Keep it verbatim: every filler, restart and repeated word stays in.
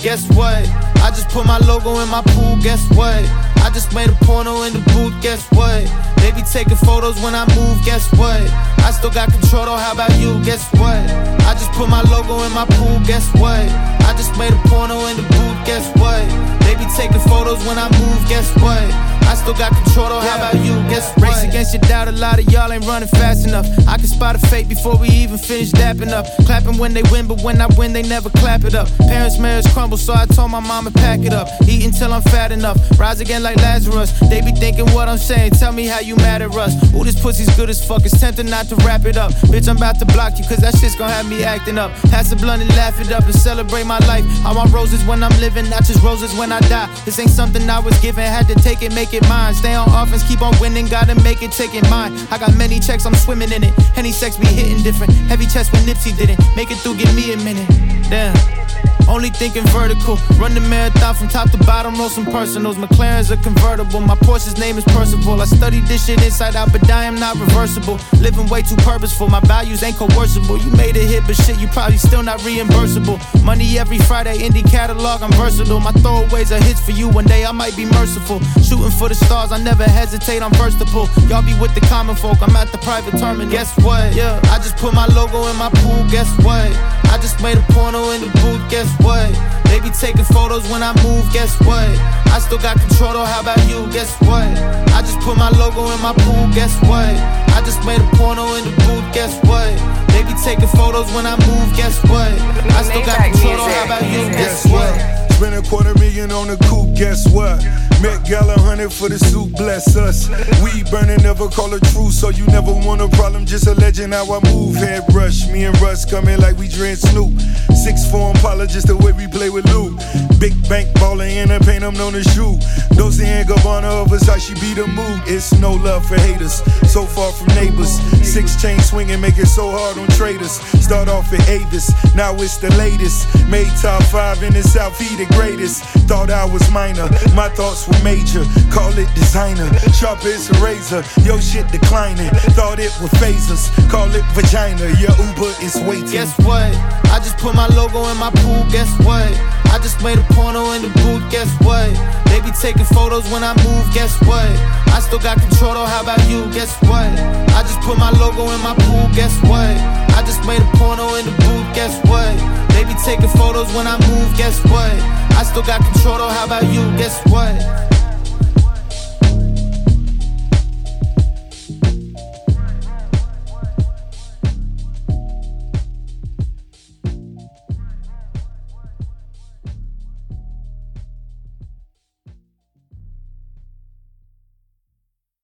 Guess what? I just put my logo in my pool, guess what? I just made a porno in the booth, guess what? They be taking photos when I move, guess what? I still got control though, how about you, guess what? I just put my logo in my pool, guess what? I just made a porno in the booth, guess what? They be taking photos when I move, guess what? I still got control though, how about you, guess what? Race against your doubt, a lot of y'all ain't running fast enough. I can spot a fake before we even finish dapping up. Clapping when they win, but when I win, they never clap it up. Parents' marriage crumble, so I told my mama pack it up. Eat until I'm fat enough, rise again like Lazarus. They be thinking what I'm saying, tell me how you mad at us. Ooh, this pussy's good as fuck, it's tempting not to wrap it up. Bitch, I'm about to block you, cause that shit's gon' have me acting up. Pass the blunt and laugh it up and celebrate my life. I want roses when I'm living, not just roses when I die. This ain't something I was given, had to take it, make it mine. Stay on offense, keep on winning, gotta make it, take it mine. I got many checks, I'm swimming in it. Henny sex be hitting different. Heavy chest when Nipsey didn't. Make it through, give me a minute. Damn. Only thinking vertical. Run the marathon from top to bottom, roll some personals. McLaren's a convertible. My Porsche's name is Percival. I studied this shit inside out, but I am not reversible. Living way too purposeful. My values ain't coercible. You made a hit, but shit, you probably still not reimbursable. Money every Friday, indie catalog, I'm versatile. My throwaways are hits for you. One day I might be merciful. Shooting for the stars, I never hesitate, I'm versatile. Y'all be with the common folk, I'm at the private terminal. Guess what? Yeah, I just put my logo in my pool. Guess what? I just made a porno in the booth. Guess what? They be taking photos when I move, guess what? I still got control though, how about you, guess what? I just put my logo in my pool, guess what? I just made a porno in the booth, guess what? They be taking photos when I move, guess what? I still got control though, how about you, guess what? Spend a quarter million on a coupe, guess what? Met Gala hundred for the suit, bless us. Weed burning, never call a truce, so you never want a problem, just a legend how I move. Head rush, me and Russ coming like we drink Snoop. Six four Impala, just the way we play with Lou. Big bank baller in the paint, I'm known as shoe. Dolce and Gabbana of Versace be the mood. It's no love for haters, so far from neighbors. Six chain swinging, make it so hard on traders. Start off at Avis, now it's the latest. Made top five in the South, he the greatest. Thought I was minor, my thoughts were major. Call it designer, sharp as a razor. Yo shit declining, thought it was phasers. Call it vagina, your Uber is waiting. Guess what? I just put my logo in my pool, guess what? I just made a porno in the booth, guess what? They be taking photos when I move, guess what? I still got control though, how about you, guess what? I just put my logo in my pool, guess what? I just made a porno in the booth, guess what? They be taking photos when I move, guess what? I still got control though, how about you, guess what?